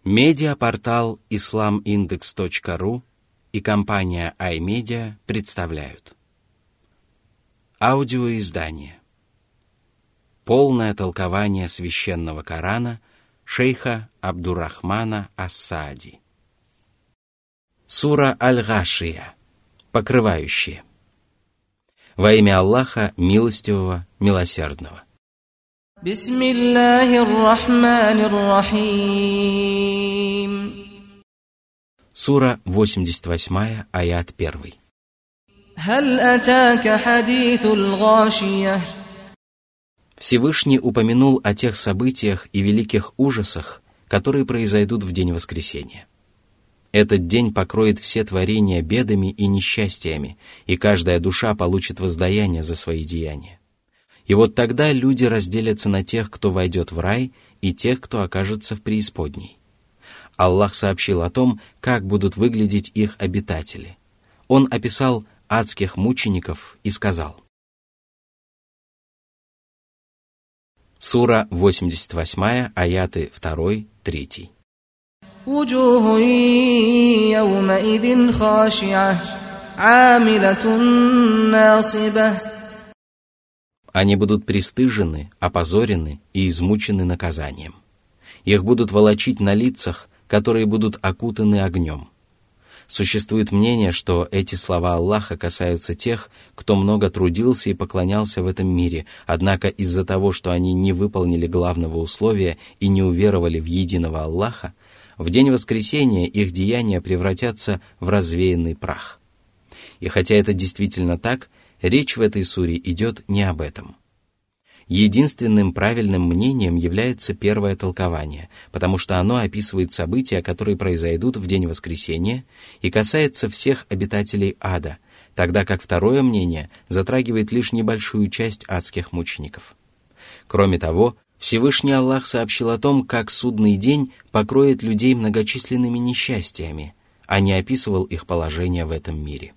Медиапортал islamindex.ru и компания iMedia представляют аудиоиздание «Полное толкование священного Корана» шейха Абдуррахмана ас-Саади. Сура Аль-Гашия, покрывающие. Во имя Аллаха, милостивого, милосердного. Бисмиллахир-рахманир-рахим. Сура 88, аят 1. Халь атака хадithул гашия. Всевышний упомянул о тех событиях и великих ужасах, которые произойдут в день воскресения. Этот день покроет все творения бедами и несчастьями, и каждая душа получит воздаяние за свои деяния. И вот тогда люди разделятся на тех, кто войдет в рай, и тех, кто окажется в преисподней. Аллах сообщил о том, как будут выглядеть их обитатели. Он описал адских мучеников и сказал. Сура 88, аяты 2-3. وجوه يومئذ خاشعة عاملة ناصبة. Они будут пристыжены, опозорены и измучены наказанием. Их будут волочить на лицах, которые будут окутаны огнем. Существует мнение, что эти слова Аллаха касаются тех, кто много трудился и поклонялся в этом мире, однако из-за того, что они не выполнили главного условия и не уверовали в единого Аллаха, в день воскресения их деяния превратятся в развеянный прах. И хотя это действительно так, речь в этой суре идет не об этом. Единственным правильным мнением является первое толкование, потому что оно описывает события, которые произойдут в день воскресения, и касается всех обитателей ада, тогда как второе мнение затрагивает лишь небольшую часть адских мучеников. Кроме того, Всевышний Аллах сообщил о том, как судный день покроет людей многочисленными несчастьями, а не описывал их положение в этом мире.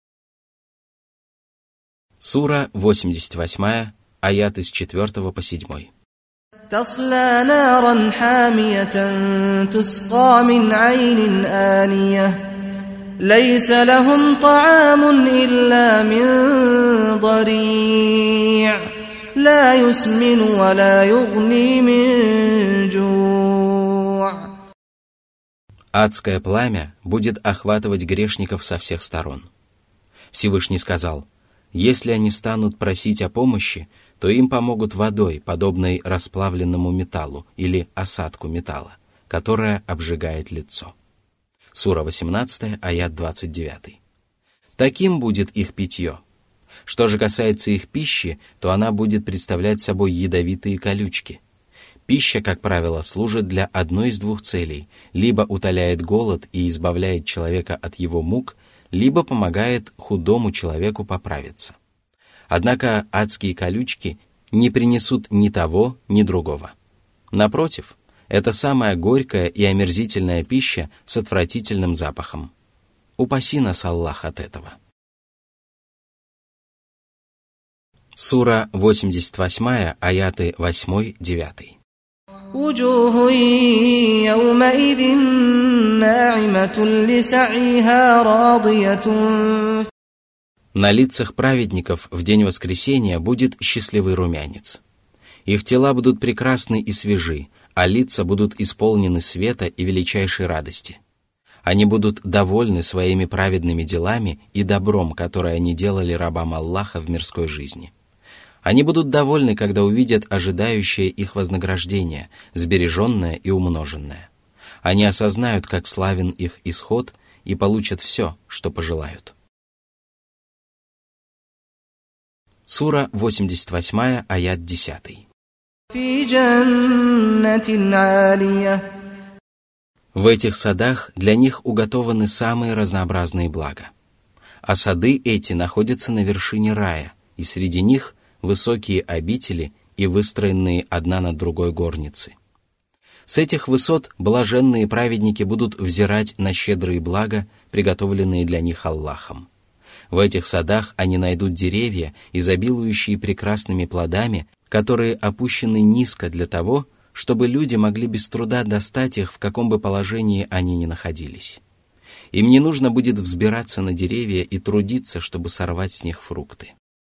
Сура 88, аяты с 4 по 7. تَصْلَى نَارًا حَامِيَةً تُسْقَى مِنْ عَيْنٍ آنِيَةٍ لَيْسَ لَهُمْ طَعَامٌ إِلَّا مِنْ ضَرِيعٍ لَا يُسْمِنُ وَلَا يُغْنِي مِنْ جُوعٍ. Адское пламя будет охватывать грешников со всех сторон. Всевышний сказал: если они станут просить о помощи, то им помогут водой, подобной расплавленному металлу или осадку металла, которая обжигает лицо. Сура 18, аят 29. Таким будет их питье. Что же касается их пищи, то она будет представлять собой ядовитые колючки. Пища, как правило, служит для одной из двух целей: либо утоляет голод и избавляет человека от его мук, либо помогает худому человеку поправиться. Однако адские колючки не принесут ни того, ни другого. Напротив, это самая горькая и омерзительная пища с отвратительным запахом. Упаси нас, Аллах, от этого. Сура 88, аяты 8-9. وجوه يومئذ ناعمة لسعيها راضية. На лицах праведников в день воскресения будет счастливый румянец. Их тела будут прекрасны и свежи, а лица будут исполнены света и величайшей радости. Они будут довольны своими праведными делами и добром, которое они делали рабам Аллаха в мирской жизни. Они будут довольны, когда увидят ожидающее их вознаграждение, сбереженное и умноженное. Они осознают, как славен их исход, и получат все, что пожелают. Сура 88, аят 10. В этих садах для них уготованы самые разнообразные блага. А сады эти находятся на вершине рая, и среди них высокие обители и выстроенные одна над другой горницы. С этих высот блаженные праведники будут взирать на щедрые блага, приготовленные для них Аллахом. В этих садах они найдут деревья, изобилующие прекрасными плодами, которые опущены низко для того, чтобы люди могли без труда достать их, в каком бы положении они ни находились. Им не нужно будет взбираться на деревья и трудиться, чтобы сорвать с них фрукты.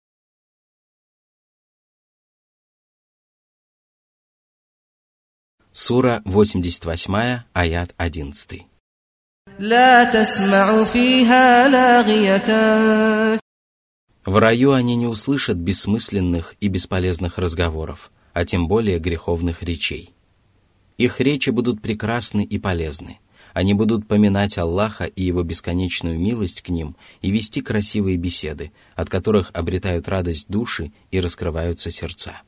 Сура 88, аят 11. В раю они не услышат бессмысленных и бесполезных разговоров, а тем более греховных речей. Их речи будут прекрасны и полезны. Они будут поминать Аллаха и Его бесконечную милость к ним и вести красивые беседы, от которых обретают радость души и раскрываются сердца.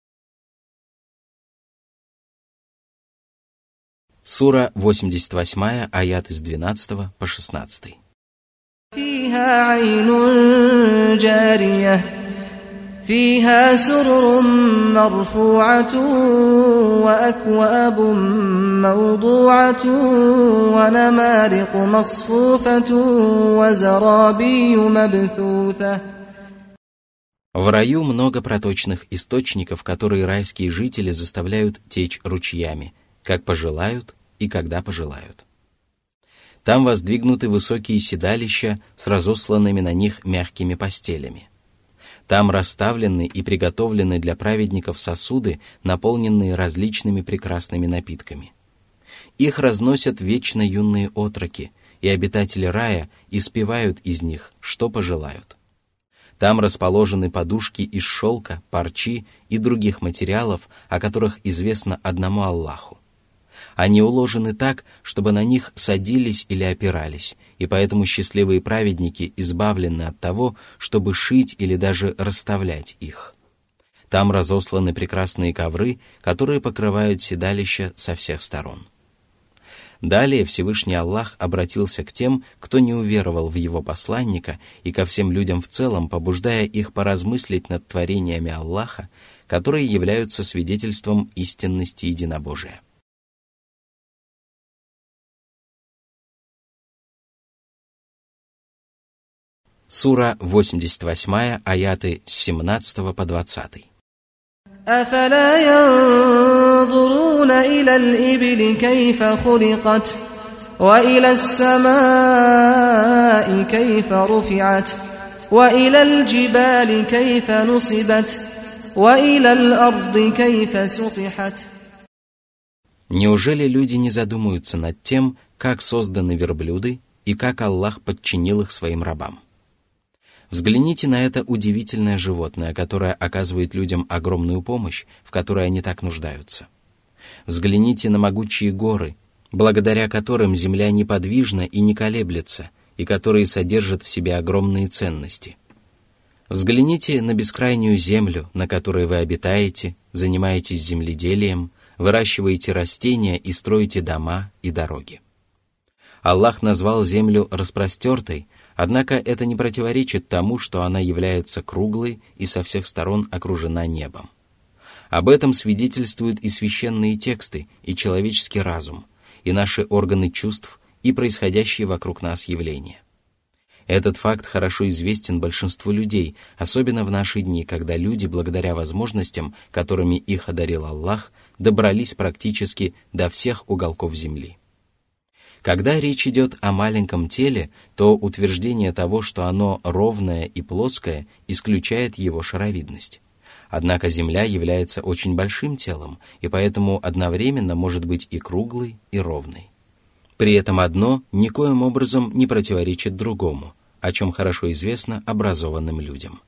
Сура 88, аят с 12 по 16. فيها عين جارية فيها سرر مرفوعة وأكواب موضوعة ونمارق مصفوفة وزرابي مبثوثة. В раю много проточных источников, которые райские жители заставляют течь ручьями, как пожелают и когда пожелают. Там воздвигнуты высокие седалища с разосланными на них мягкими постелями. Там расставлены и приготовлены для праведников сосуды, наполненные различными прекрасными напитками. Их разносят вечно юные отроки, и обитатели рая испевают из них, что пожелают. Там расположены подушки из шелка, парчи и других материалов, о которых известно одному Аллаху. Они уложены так, чтобы на них садились или опирались, и поэтому счастливые праведники избавлены от того, чтобы шить или даже расставлять их. Там разосланы прекрасные ковры, которые покрывают седалища со всех сторон. Далее Всевышний Аллах обратился к тем, кто не уверовал в Его посланника, и ко всем людям в целом, побуждая их поразмыслить над творениями Аллаха, которые являются свидетельством истинности единобожия. Сура 88, аяты с 17 по 20. أفلا ينظرون إلى الإبل كيف خلقت وإلى السماء كيف رفعت وإلى الجبال كيف نصبت وإلى الأرض كيف سطحت. Неужели люди не задумаются над тем, как созданы верблюды и как Аллах подчинил их своим рабам? Взгляните на это удивительное животное, которое оказывает людям огромную помощь, в которой они так нуждаются. Взгляните на могучие горы, благодаря которым земля неподвижна и не колеблется, и которые содержат в себе огромные ценности. Взгляните на бескрайнюю землю, на которой вы обитаете, занимаетесь земледелием, выращиваете растения и строите дома и дороги. Аллах назвал землю распростертой, однако это не противоречит тому, что она является круглой и со всех сторон окружена небом. Об этом свидетельствуют и священные тексты, и человеческий разум, и наши органы чувств, и происходящие вокруг нас явления. Этот факт хорошо известен большинству людей, особенно в наши дни, когда люди, благодаря возможностям, которыми их одарил Аллах, добрались практически до всех уголков земли. Когда речь идет о маленьком теле, то утверждение того, что оно ровное и плоское, исключает его шаровидность. Однако Земля является очень большим телом, и поэтому одновременно может быть и круглой, и ровной. При этом одно никоим образом не противоречит другому, о чем хорошо известно образованным людям.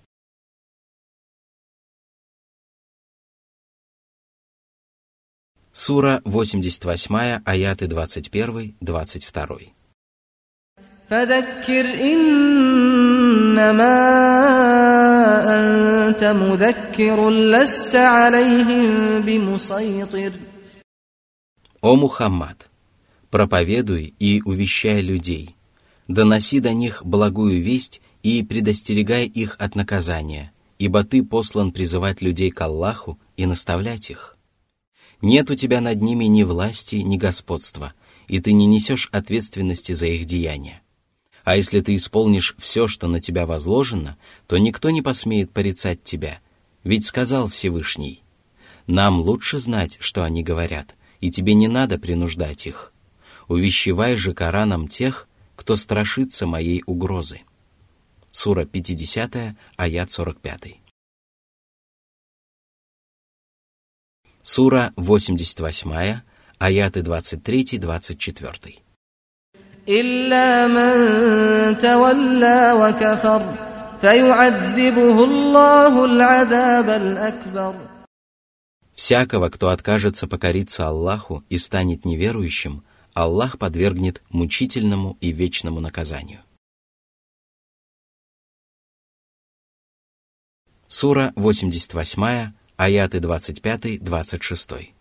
Сура 88, аяты 21-22. فذكر إنما أنت مذكر لست عليهم بمسيطر. О Мухаммад, проповедуй и увещай людей, доноси до них благую весть и предостерегай их от наказания, ибо ты послан призывать людей к Аллаху и наставлять их. Нет у тебя над ними ни власти, ни господства, и ты не несешь ответственности за их деяния. А если ты исполнишь все, что на тебя возложено, то никто не посмеет порицать тебя, ведь сказал Всевышний: Нам лучше знать, что они говорят, и тебе не надо принуждать их. Увещевай же Кораном тех, кто страшится моей угрозы. Сура 50, аят 45. Сура 88, аяты 23-24. إلا من تولى وكفر فيعذبه الله العذاب الأكبر. Всякого, кто откажется покориться Аллаху и станет неверующим, Аллах подвергнет мучительному и вечному наказанию. Сура 88, аяты 25-26.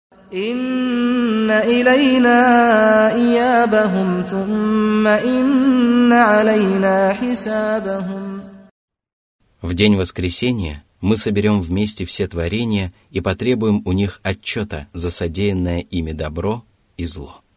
إن إلينا إيابهم ثم إن علينا حسابهم. В день воскресения мы соберем вместе все творения и потребуем у них отчета за содеянное ими добро и зло.